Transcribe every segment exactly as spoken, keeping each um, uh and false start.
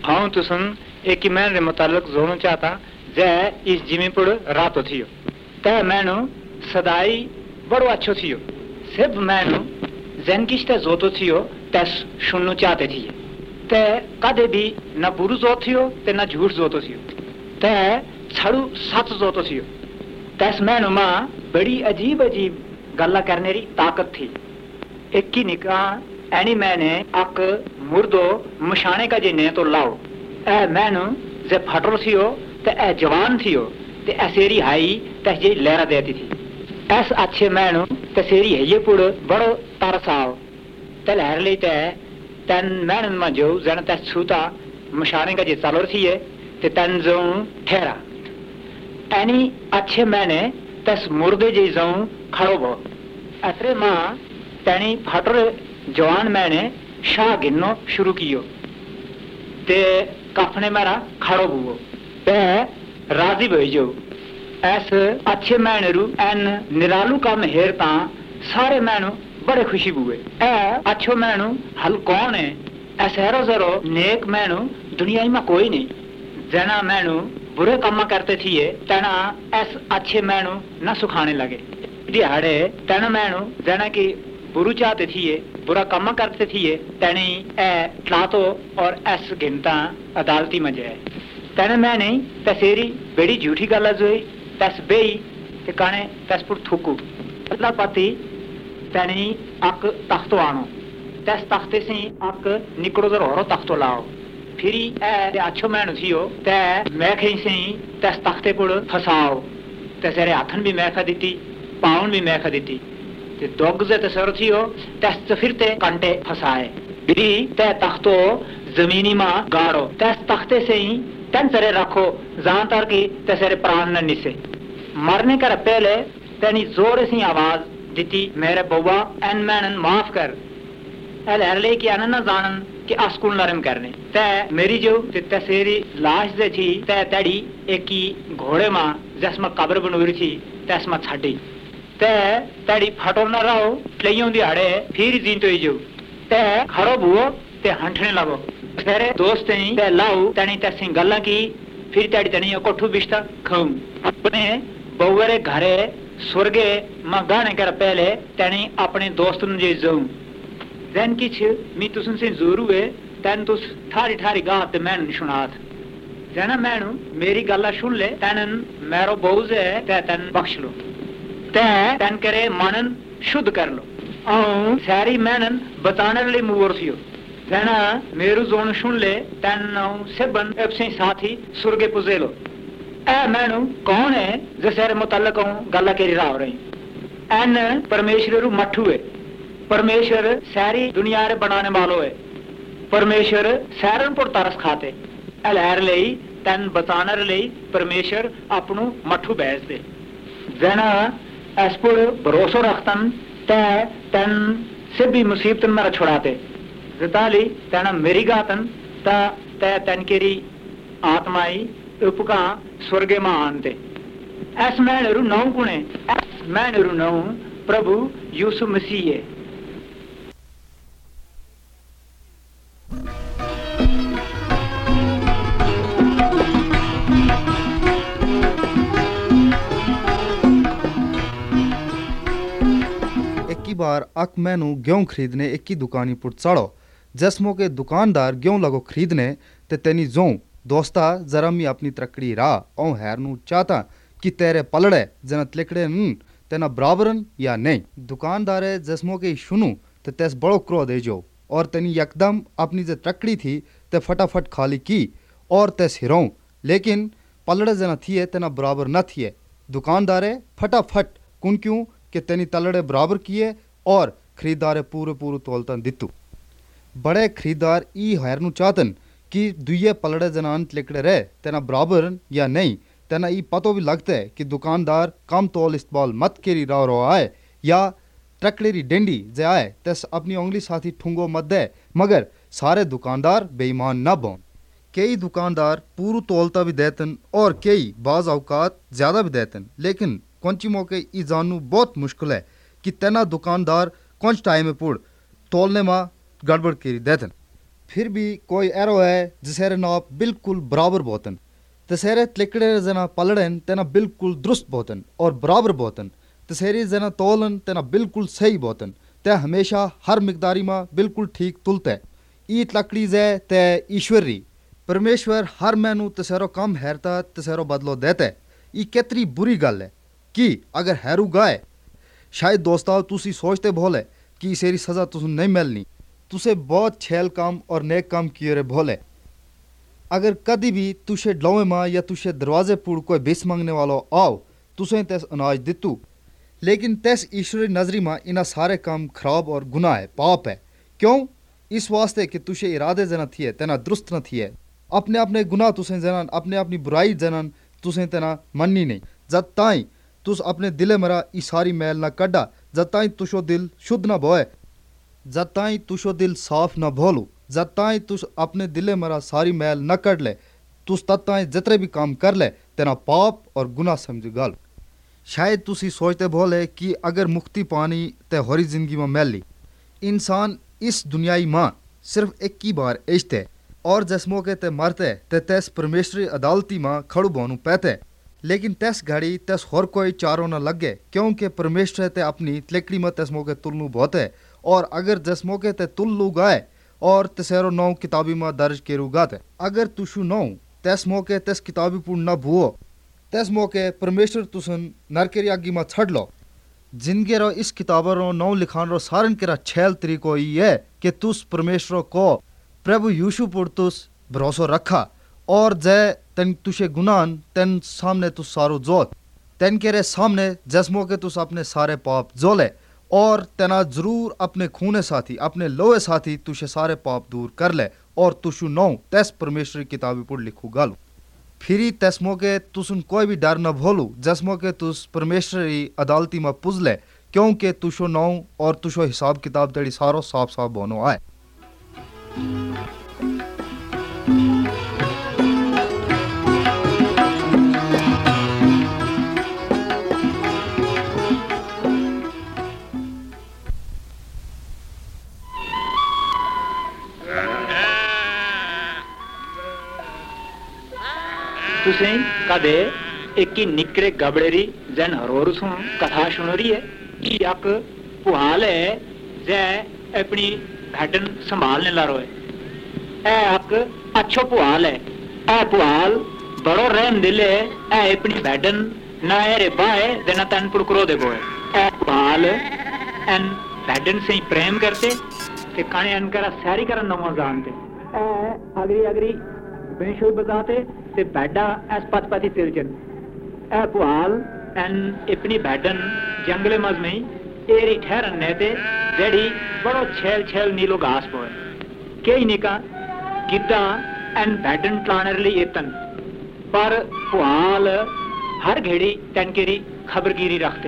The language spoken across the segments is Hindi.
ہاں تسن ایک میں نے متعلق زونو چاہتا جے اس جمی پڑ راتو تھیو تے میں نو صدائی بڑو اچھو تھیو صرف میں نو زین کشتے زوتو تھیو تیس شنو چاہتے تھیے تے کدے بھی نہ برو زو تھیو تے نہ جھوٹ زوتو تھیو تے چھڑو سچ زوتو تھیو تیس میں نو ماں بڑی عجیب عجیب گلا کرنے ری طاقت تھی. ایک ہی نکاح اینی میں نے اک مردو مشانے کا جی نے تو لاؤ اے میں نو زے پھٹر تھیو تے اے جوان تھیو تے اے سیری ہائی تے جی لہرا دیتی تھی ایس اچھے میں نو تے سیری ہے یہ پڑ بڑو ترس آو تے لہر لی تے تن میں نو ما جو زن تے چھوتا مشانے کا جی چالور تھیے تے تن زون ٹھہرا اینی اچھے میں نے تس مردے جی زون کھڑو بو اترے ماں تینی پھٹر جوان میں نے شاہ گنو شروع کیو تے کفنے میرا کھڑو بو تے راضی بھئی جو ایس اچھے میں نے رو این نرالو کام ہیرتا سارے میں نو بڑے خوشی بوئے اے اچھو میں نو حل کون ہے ایس ہیرو زرو نیک میں نو دنیا میں کوئی نہیں جنا میں نو برے کام کرتے تھیے تینا ایس اچھے میں نو نہ سکھانے لگے دیہڑے تینا میں نو جنا کی برو چاہتے تھیے برا کام کرتے تھیے تینی اے ٹلاتو اور ایس گھنٹا عدالتی مجھے ہے تینا میں نہیں تسیری بڑی جھوٹی گلا جوئی تس بیئی تے کانے تس پر تھوکو اللہ پاتی تینی اک تختو آنو تس تختے سے اک نکڑو در ہورو تختو لاؤ پھری اے اچھو میں نتھیو تے میکھیں سے تس تختے پر پھساؤ تسیرے ہاتھن بھی میکھا دیتی پاؤن بھی میکھا دیتی تے دوگزے تے سر تھیو تس پھر تے کانٹے پھسائے بھی تے تختو زمینی ماں گاڑو تس تختے سے ہی تن سرے رکھو زان تر کی تے سرے پران نہ نسے مرنے کر پہلے تینی زور سی آواز دیتی میرے بوا این مینن معاف کر اے لہر لے کی اننا زانن کہ اسکول نرم کرنے تے میری جو تے سیری لاش دے تھی تے تیڑی ایکی گھوڑے ماں جسما قبر بنوری تھی تے اسما چھٹی تے تیڑی پھٹو نہ رہو لیوں دی اڑے پھر دین تو جو تے کھڑو بو تے ہنٹنے لگو تیرے دوست نہیں تے لاؤ تنی تے سنگ گلا کی پھر تیڑی تنی کوٹھو بشتا کھوم اپنے بوورے گھرے سورگے ماں گانے کر پہلے تنی اپنے دوست نو جی زوں زین کچھ می تسن سے زور ہوئے تین تس ٹھاری ٹھاری گاہ تے میں سنات جنا میں میری گلا سن لے تین میرو بوز ہے تے تین بخش لو تے تین کرے منن شدھ کر لو آؤں ساری مینن بتانے لئے مور تھیو جنا میرو زون سن لے تین سبن اپسیں ساتھی سرگے پزے لو اے مینو کون ہے جسے متعلق ہوں گلا کری راہ رہی این پرمیشور رو مٹھو ہے پرمیشور ساری دنیا رے بنانے والو ہے پرمیشور سارن پر ترس کھاتے الہر لئی تن بتانے لئی پرمیشور اپنو مٹھو بیس دے جنا اس پر بھروسہ رکھتن تے تن سے بھی مصیبتن میرا چھڑاتے زتالی تینا میری گاتن تا تے تن کری آتمائی اپکا سورگے ماں آنتے ایس میں نرو نو کنے ایس میں نرو نو پربھو یوسف مسیح ہے بار اک مینو گیہوں خریدنے ایک ہی دکانی پر چڑھو جسموں کے دکاندار گیہوں لگو خریدنے تے تینی زوں دوستا ذرا می اپنی ترکڑی راہ او ہیرنو چاہتا کہ تیرے پلڑے جنت لکڑے ن تینا برابرن یا نہیں دکاندارے جسموں کے شنو تے تیس بڑو کرو دے جو اور تینی یکدم اپنی جو ترکڑی تھی تے فٹافٹ خالی کی اور تیس ہروں لیکن پلڑے جنا تھیے تینا برابر نہ تھیے دکاندارے فٹافٹ کن کیوں کہ تینی تلڑے برابر کیے اور خریدارے پورے پورے تولتن دتو بڑے خریدار ای ہیرنو چاہتن کہ دویے پلڑے جنان لکڑے رہے تینا برابر یا نہیں تینا ای پتو بھی لگتا ہے کہ دکاندار کم تول استعمال مت کری راہ رو آئے یا ٹکڑے ری ڈنڈی جے آئے تیس اپنی انگلی ساتھی ٹھنگو مت دے مگر سارے دکاندار بے ایمان نہ بون کئی دکاندار پورو تولتا بھی دیتن اور کئی بعض اوقات زیادہ بھی دیتن لیکن کونچی موقع ای جانو بہت مشکل ہے کہ تینا دکاندار کونچ ٹائم پور تولنے ماں گڑبڑ کری دیتن پھر بھی کوئی ایرو ہے جسے ناپ بالکل برابر بوتن تسیرے تلکڑے زنا پلڑن تینا بالکل درست بوتن اور برابر بوتن تسیری زنا تولن تینا بالکل صحیح بوتن تے ہمیشہ ہر مقداری ماں بالکل ٹھیک تلتے ایت لکڑی زے تے ایشوری پرمیشور ہر مینو تسیرو کم ہیرتا تسیرو بدلو دیتے ای کتری بری گل ہے کہ اگر ہیرو گائے شاید دوستاؤ تسی سوچتے بھولے کہ اسیری سزا تسن نہیں ملنی تسے بہت چھیل کام اور نیک کام کیے رے بھولے اگر کدی بھی تشے ڈلوے ماں یا تشے دروازے پوڑ کوئی بیس مانگنے والو آؤ تسیں تیس اناج دتو لیکن تیس ایشوری نظری ماں انہا سارے کام خراب اور گناہ ہے پاپ ہے کیوں اس واسطے کہ تشے ارادے زنا تھیے تینا درست نہ تھیے اپنے اپنے گناہ تسیں زنان اپنے اپنی برائی زنان تسیں تینا مننی نہیں جد تائیں تس اپنے دلے مرا ای ساری میل نہ کڈا جد تائیں تشو دل شدھ نہ بوئے جد تائیں تشو دل صاف نہ بھولو جد تائیں تس اپنے دلے مرا ساری میل نہ کڈ لے تس تد تائیں جترے بھی کام کر لے تینا پاپ اور گناہ سمجھ گل شاید تسی سوچتے بھولے کہ اگر مکتی پانی تے ہوری زندگی میں میل لی انسان اس دنیای ماں صرف ایک ہی بار ایجتے اور جس موقع تے مرتے تے تیس پرمیشوری عدالتی ماں کھڑو بونو پیتے لیکن تیس گھڑی تیس ہور کوئی چاروں نہ لگے کیونکہ پرمیشور تے اپنی تلکڑی میں تیس موقع تلنو بہتے اور اگر جس موقع تے تلو گائے اور تسیرو نو کتابی ماں درج کیرو گاتے اگر تشو نو تیس موقع تیس کتابی پور نہ بھوو تیس موقع پرمیشور تسن نرکری اگی ماں چھڑ لو جن کے رو اس کتابوں رو نو لکھان رو سارن کے را چھیل طریقو ہی ہے کہ تس پرمیشورو کو پربھو یوشو پر تس بھروسو رکھا اور جے تن تشے گناہن تن سامنے تس سارو زوت تن کے رے سامنے جس موقع تس اپنے سارے پاپ زولے اور تنا ضرور اپنے خونے ساتھی اپنے لوہے ساتھی تشے سارے پاپ دور کر لے اور تشو نو تیس پرمیشوری کتابی پر لکھو گالو پھری تیس موقع تسن کوئی بھی ڈر نہ بھولو جس موقع تس پرمیشوری عدالتی میں پزلے کیونکہ تشو نو اور تشو حساب کتاب تیڑی سارو صاف صاف بونو آئے تسیں کدے ایک نکرے گبڑری زن ہرور سن کتھا سنوری ہے کہ یک پوہال ہے زے اپنی بھیڈن سنبھالنے لارو ہے اے اک اچھو پوہال ہے اے پوہال بڑو رحم دل ہے اے اپنی بھیڈن نہ اے ربا ہے دینا تن پڑکرو دے گو ہے اے پوہال ان بھیڈن سے پریم کرتے کہ کانے ان کرا ساری کرن نمو جانتے اے اگری اگری بینشوی بتاتے تے بیڈا ایس پت پتی تلچن اے پوال ان اپنی بیڈن جنگل مزمیں ایری ٹھہرن نیتے جیڑی بڑو چھیل چھیل نیلو گاس پوئے کئی نکا گدہ ان بیڈن ٹلانر لی ایتن پر پوال ہر گھڑی تنکری خبرگیری رکھتے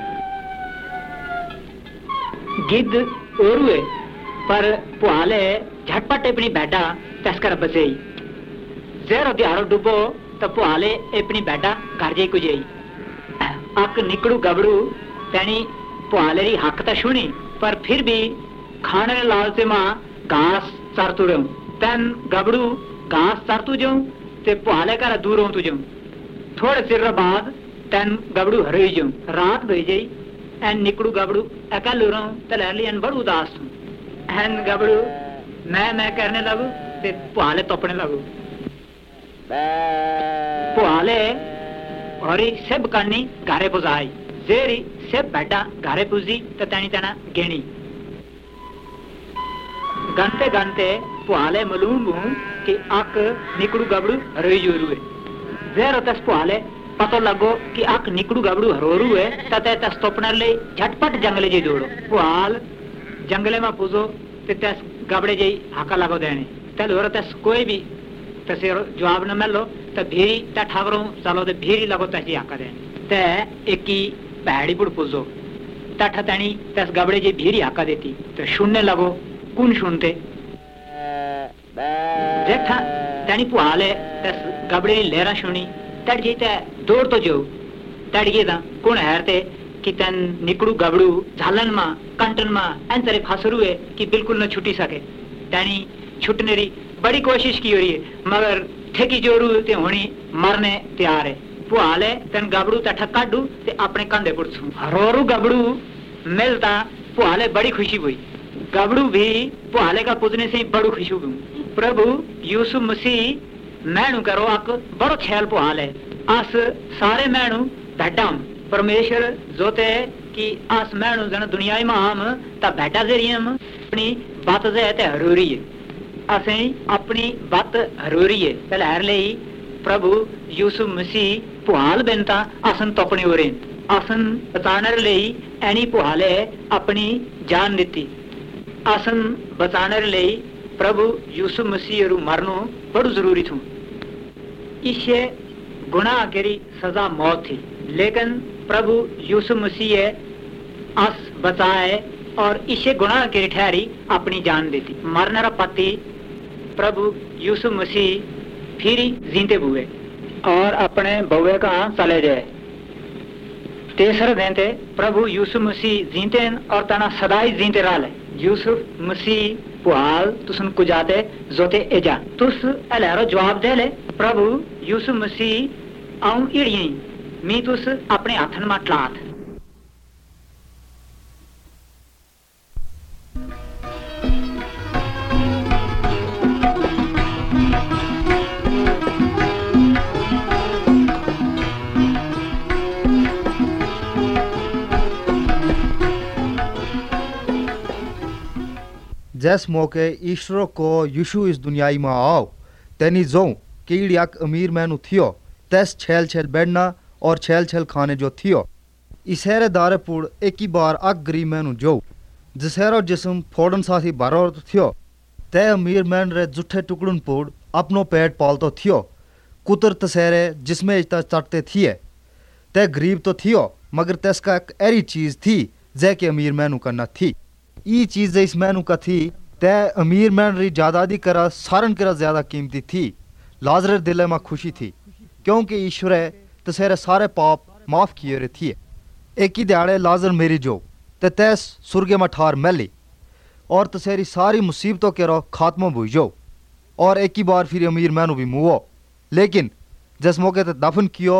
گد اوروے پر پوالے جھٹپٹ اپنی بیڈا تسکر بچئی زیرو دیارو ڈبو تو پوالے اپنی بیڈا گھر جائی کو جائی اک نکڑو گبڑو تینی پوالے ری حق تا شنی پر پھر بھی کھانے لالتے ماں گھاس چارتو رہوں تین گبڑو گھاس چارتو جاؤں تے پوالے کارا دور ہوں تو جاؤں تھوڑے سر بعد تین گبڑو ہروئی جاؤں رات بھئی جائی این نکڑو گبڑو اکل رہوں تلہلی این بڑو داس ہوں این گبڑو میں میں کرنے لگو تے پوالے توپنے لگو پوالے اوری سب کرنی گھارے پوزائی زیری سب بیٹا گھارے پوزی تو تینی تینا گینی گنتے گنتے پوالے معلوم ہوں کہ اک نکڑو گبڑو ہروئی جو روئے زیرو تس پوالے پتو لگو کہ اک نکڑو گبڑو ہرو روئے تا تس توپنر لے جھٹپٹ جنگلے جی دوڑو پوال جنگلے میں پوزو تے تس گبڑے جی حقا لگو دینے تے لورا تس کوئی بھی تسی جواب نہ ملو تو بھیری تا ٹھاوروں چلو تے بھیری لگو تسی حقا دینے تے ایکی پہاڑی بڑ پوزو تا ٹھتانی تس گبڑے جی بھیری حقا دیتی تو شننے لگو کون شنتے دیکھا تانی پوالے تس گبڑے لیرا شنی تڑ جی تے دوڑ تو جو تڑ گی دا کون ہیرتے کہ تن نکڑو گبڑو جھالن ماں کنٹن ماں این طرح پھاس روئے کہ بالکل نہ چھٹی سکے تانی छुटने री बड़ी कोशिश की हो रही है मगर ठेकी जोरू ते होनी मरने तैयार है पुहाले तेन गबड़ू तठा काडू ते अपने कंधे पुड़छू रोरू गबड़ू मिलता पुहाले बड़ी खुशी हुई गबड़ू भी पुहाले का पूजने से ही बड़ू खुशी हुई प्रभु यूसुफ मसीह मैनू करो अक बड़ो छैल पुहाल है अस सारे मैनू भेडा परमेश्वर जोते कि अस मैनू जन दुनिया में हम ता भेडा जरियम अपनी बात जे ते हरूरी है असें अपनी बात हरूरी है ते लहर लई प्रभु यूसुफ मसीह पुहाल बनता असन तोपने हो रहे असन बचाने लई एनी पुहाले अपनी जान दी असन बचाने लई प्रभु यूसुफ मसीह रू मरनो बड़ो जरूरी थू इसे गुनाह करी सजा मौत थी लेकिन प्रभु यूसुफ मसीह अस बचाए और इसे गुनाह करी ठहरी अपनी जान देती मरने रा पति प्रभु यूसुफ मसीह फिर जीते हुए और अपने बउए का चले जाए तेसरे दिन ते प्रभु यूसुफ मसीह जीते और तना सदाई जीते रहा ले यूसुफ मसीह पुहाल तुसन कुजाते जोते एजा तुस अलहरो जवाब दे ले प्रभु यूसुफ मसीह आऊं इड़ियई मी तुस अपने हाथन मा टलात जिस मौके ईश्वर को यीशु इस दुनियाई में आओ तेनी जो कीड़ यक अमीर मैनू थियो तस छेल छेल बैठना और छेल छेल खाने जो थियो इसेरे दारे पुड़ एक ही बार अक गरीब मैनू जो जिसेरो जिस्म फोड़न साथी भरो थियो ते अमीर मैन रे जुठे टुकड़न पुड़ अपनो पेट पालतो थियो कुतर तसेरे जिसमें इतना चटते थिए ते गरीब तो थियो मगर तसका एक ऐरी चीज थी जे के अमीर मैनू का न थी ई चीज इस मैनू का थी ते अमीर मैन री जायदादी करा सारन करा ज्यादा कीमती थी लाजर दिल में खुशी थी क्योंकि ईश्वर तसेरे सारे पाप माफ किए रे थी एक ही दिहाड़े लाजर मेरी जो ते तैस सुर्गे में ठार मैली और तसेरी सारी मुसीबतों के रो खात्मा बुझ जो और एक ही बार फिर अमीर मैनू भी मुओ लेकिन जिस मौके ते दफन कियो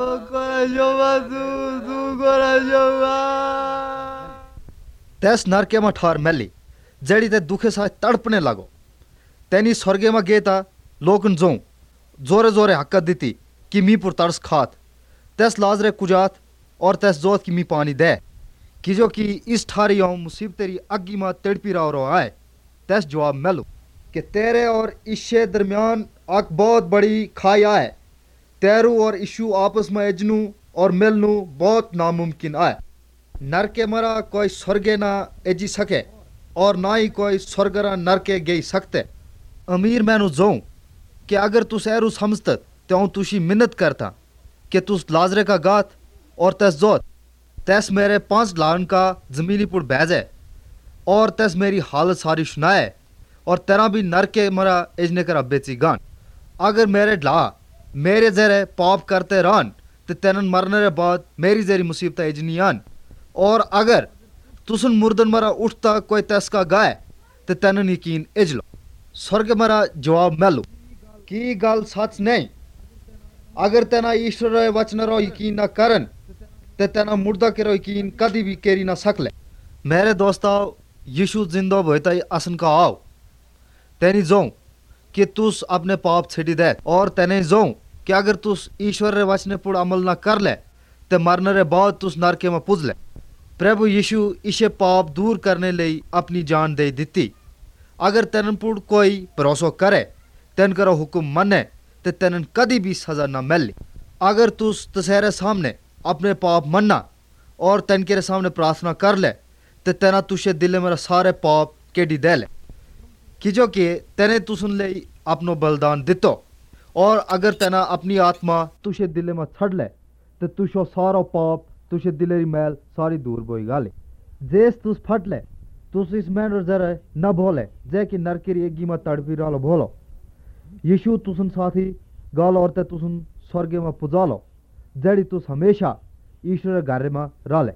तैस नरके में ठार मैली जड़ी ते दुखे साथ तड़पने लगो तैनी स्वर्गे में गेता लोकन जो जोरे जोरे हक्कत दी कि मी पुर तरस खात तैस लाजरे कुजात और तैस जोत की मी पानी दे कि जो कि इस ठारी आऊं मुसीबत तेरी अग्गी में तड़पी रहो रो आए तैस जवाब मैलू कि तेरे और इशे दरमियान अक बहुत बड़ी खाई आए तेरू और इशू आपस में एजनू और मिलनू बहुत नामुमकिन आए नरके मरा कोई स्वर्गे ना एजी सके और ना ही कोई स्वर्गरा नरके गई सकते अमीर मैनू जो कि अगर तुस एरू समझत त्यों तुशी मिन्नत करता कि तुस लाजरे का गात और तस जोत तस मेरे पांच लान का जमीनी पुड़ भेजे और तस मेरी हालत सारी सुनाए और तेरा भी नरके मरा एजने करा बेची गान अगर मेरे ढला मेरे जरे पाप करते रहन तो तेनन मरने रे बाद मेरी जरी मुसीबत एजनी आन और अगर तुसन मुर्दन मरा उठता कोई तस का गाय तो तेनन यकीन एजलो स्वर्ग मरा जवाब मैलू की गल सच नहीं अगर तेना ईश्वर रे वचन रो यकीन न करन ते तेना मुर्दा के रो यकीन कदी भी केरी ना सकले मेरे दोस्तों यीशु जिंदो भयता असन का आओ तेनी जो कि तुस अपने पाप छिड़ी दे और तेने जो कि अगर तुस ईश्वर रे वचने पुड़ अमल ना कर ले ते मरने रे बाद तुस नरके में पुज ले प्रभु यीशु इसे पाप दूर करने लई अपनी जान दे दिती अगर तेनन पुड़ कोई भरोसा करे तेन करो हुक्म मने ते तेनन कदी भी सजा ना मिले अगर तुस तसेरे सामने अपने पाप मन्ना और तेन के सामने प्रार्थना कर ले ते तेना तुझे दिल मेरा सारे पाप केडी दे ले कि जो कि तेने तुसन ले अपनो बलिदान दितो और अगर तेना अपनी आत्मा तुझे दिल में छड़ ले ते तुझो सारो पाप तुझे दिलेरी मैल सारी दूर बोई गाले जेस तुस फट ले तुस इस मैन जरा न भोले जे कि नरकेरी एगी में तड़पी रालो भोलो यीशु तुसन साथी गालो और ते तुसन स्वर्गे में पुजालो जड़ी तुस हमेशा ईश्वर घर में राले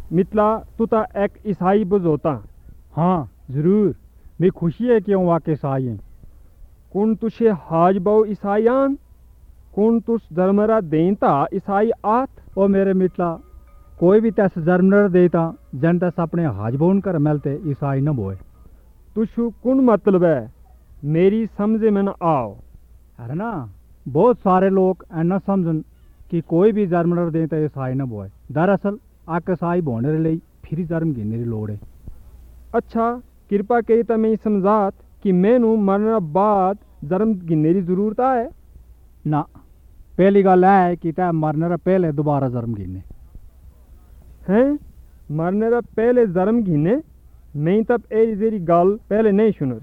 मितला तू ता एक ईसाई बजोता। हाँ जरूर, मैं खुशी है कि हूँ वाकई ईसाई हैं। कुन तुझे हाज बहु ईसाई आन कुन तुस धर्मरा देता ईसाई आत। ओ मेरे मितला कोई भी तस जर्मनर देता जन तस अपने हाज बोन कर मिलते ईसाई न बोए। तुझु कुन मतलब है मेरी समझे में न आओ। अरे ना बहुत सारे लोग ऐना समझन कि कोई भी जर्मनर देता ईसाई न बोए। दरअसल आक ईसाई बोने लिए फिर जर्म गिनने की लोड़ है। अच्छा कृपा करी तो मैं समझात कि मैनू मरने बाद जर्म गिनने की जरूरत है ना। पहली गल है कि तै मरने पहले दोबारा जर्म गिने हैं। मरने का पहले जर्म गिने मैं तब ए जेरी गल पहले नहीं सुन।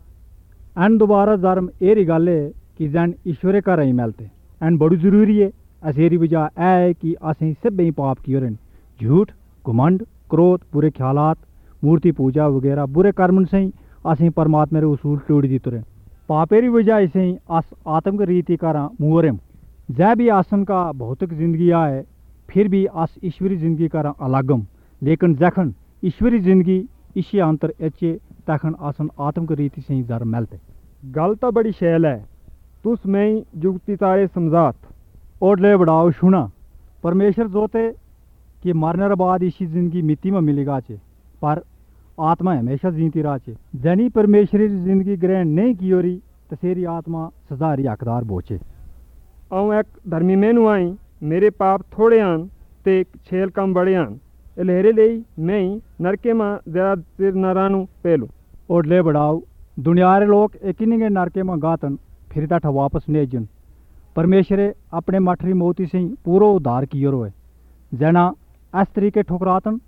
एन दोबारा जर्म एरी गल है कि जन ईश्वर घर ही मिलते एन बड़ी जरूरी है। असेरी वजह है कि असें सभें पाप किए रन। झूठ, घुमंड, क्रोध, बुरे ख्यालात, मूर्ति पूजा वगैरह बुरे कर्मन से ही असें परमात्मा रे उसूल तोड़ दी तुरे। पापेरी वजह से ही अस आत्म रीति करा मुहरम जै भी आसन का भौतिक जिंदगी आए फिर भी अस ईश्वरी जिंदगी करा अलगम। लेकिन जखन ईश्वरी जिंदगी इसी अंतर एचे तखन आसन आत्म रीति से ही जर्म मिलते। गल तो बड़ी शैल है तुस मैं जुगती तारे समझात। ओडले बढ़ाओ सुना परमेश्वर जोते कि मरने बाद इसी जिंदगी मिट्टी में मिलेगा चे पर आत्मा हमेशा जीती रहा चे। जनी परमेश्वरी जिंदगी ग्रहण नहीं की हो रही तो तेरी आत्मा सजारी हकदार बोचे। आऊँ एक धर्मी मैनू आई मेरे पाप थोड़े आन ते छेल कम बड़े आन लहरे ले मैं नरके में ज्यादा देर न रानू पहलू। ओडले बढ़ाओ दुनियारे लोग एक ही नहीं नरके में गातन फिर तठ वापस नहीं जन। परमेश्वरे अपने मठरी मोती से ही पूरा उद्धार कियो रोए। जना इस तरीके ठुकरातन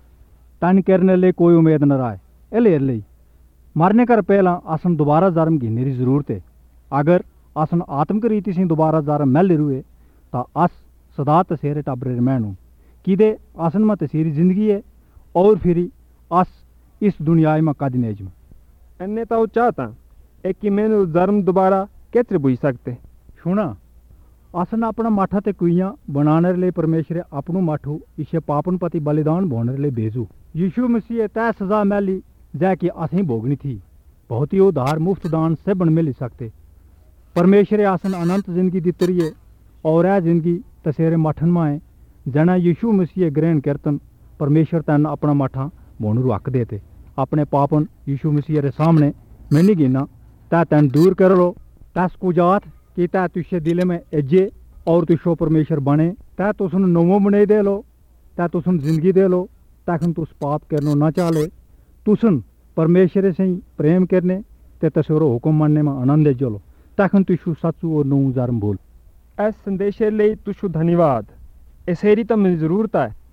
तन करने ले कोई उम्मीद न रहा है। लेर ले मरने कर पहला आसन दोबारा जर्म गिनने की जरूरत है। अगर आसन आत्मक रीति से दोबारा जर्म मिल रुए तो अस सदा तसेरे टबरे मैनू कि आसन में तसेरी जिंदगी है और फिर अस इस दुनिया में कद नेजम। अन्य तो चाहता एक कि मैनू जर्म दोबारा कैसे बुझ सकते। सुना आसन अपना माठा ते कुइयां बनाने लिए परमेश्वर अपनू माठू इसे पापन पति बलिदान बोने लिए भेजू। यीशु मसीह तय सजा मिली जै कि असें भोगनी थी। बहुत ही उधार मुफ्त दान से बन मिल सकते। परमेश्वर आसन अनंत जिंदगी दित रही है और यह जिंदगी तसेरे मठन में जना यीशु मसीह ग्रहण कीर्तन परमेश्वर तन अपना माठा बोनू रख देते। अपने पापन यीशु मसीह के सामने मैंने गिना तै तन दूर कर लो। तस को जात कि तै तुझे दिल में एजे और तुझो परमेश्वर बने। तै तुसन नवो बने दे लो तै तुसन जिंदगी दे लो तखन तुस पाप करनो न चाले। तुसन परमेश्वर से ही प्रेम करने ते तसेरो हुक्म मनने में आनंद चलो तखन तुझु सचू और नौ जर्म बोल। इस संदेश लिए तुझु धन्यवाद। इसेरी तो मुझे जरूरत है।